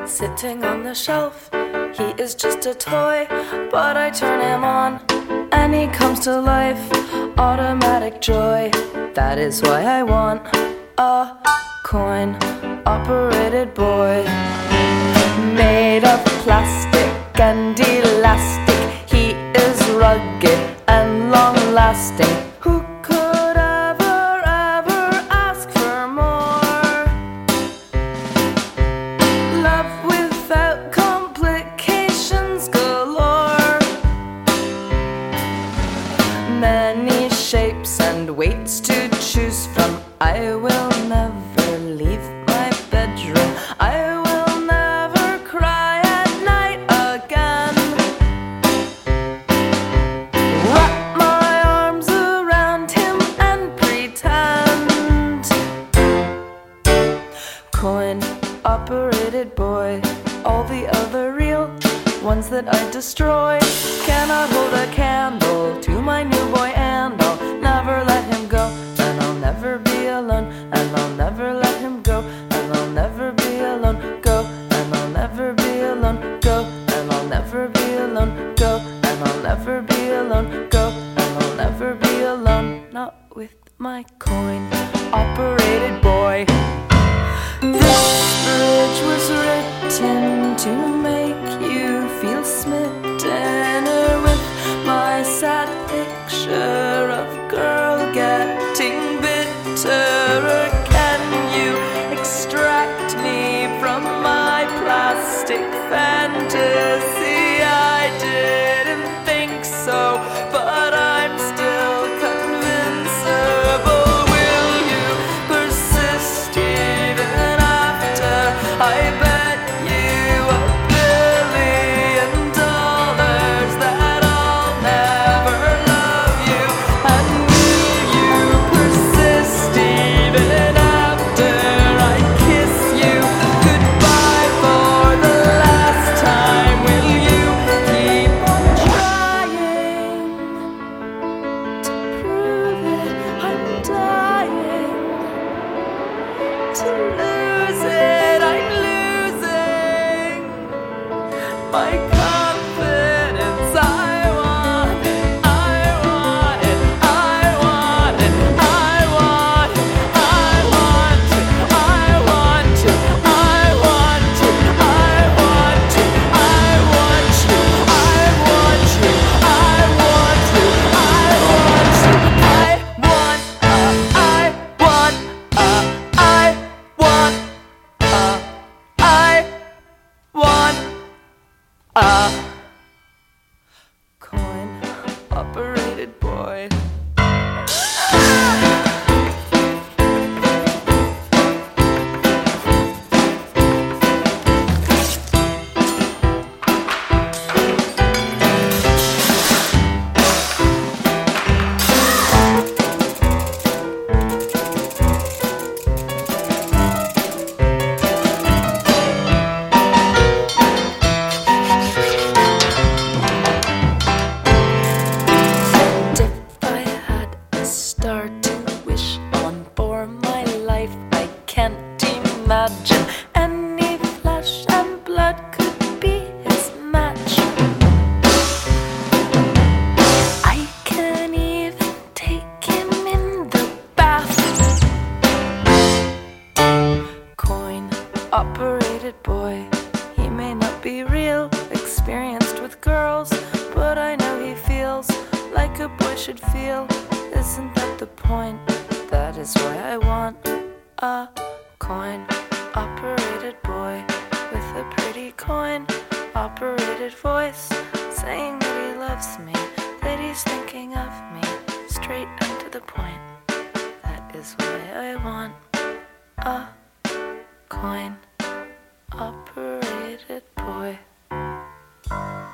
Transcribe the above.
sitting on the shelf. He is just a toy, but I turn him on and he comes to life. Automatic joy, that is why I want a coin-operated boy. Made of plastic and elastic, he is rugged and long-lasting. Who could ever ask for more? Love without complications galore. Many shapes and weights to choose from. I will never leave my bedroom. I will never cry at night again. Wrap my arms around him and pretend. Coin-operated boy. All the other real ones that I destroy cannot hold a candle to my new boy, and I'll never let him go. And I'll never be alone, and I'll never let him go. And I'll never be alone, go. And I'll never be alone, go. And I'll never be alone, go. And I'll never be alone, go. And I'll never be alone, not with my coin-operated boy. This bridge was written to make you feel smitten with my sad picture of girl getting bitterer. Can you extract me from my plastic fantasy? I didn't think so, but I'm still convincible. Will you persist even after I bet you $1 billion that I'll never love you? And will you persist even after I kiss you goodbye for the last time? Will you keep on trying to prove it? I'm dying to lose it. I'm losing my confidence. I want it, I want it, I want it, I want it, I want it, I want it, I want it, I want it, I want you, I want you, I want you, I want you, I want coin-operated boy. If I had a star to wish on for my life, I can't imagine any flesh and blood could be his match. I can even take him in the bath. Coin-operated boy. He may not be real, experienced with girls, but I know he feels like a boy should feel. Isn't that the point? That is why I want a coin-operated boy with a pretty coin-operated voice, saying that he loves me, that he's thinking of me, straight and to the point. That is why I want a coin-operated boy.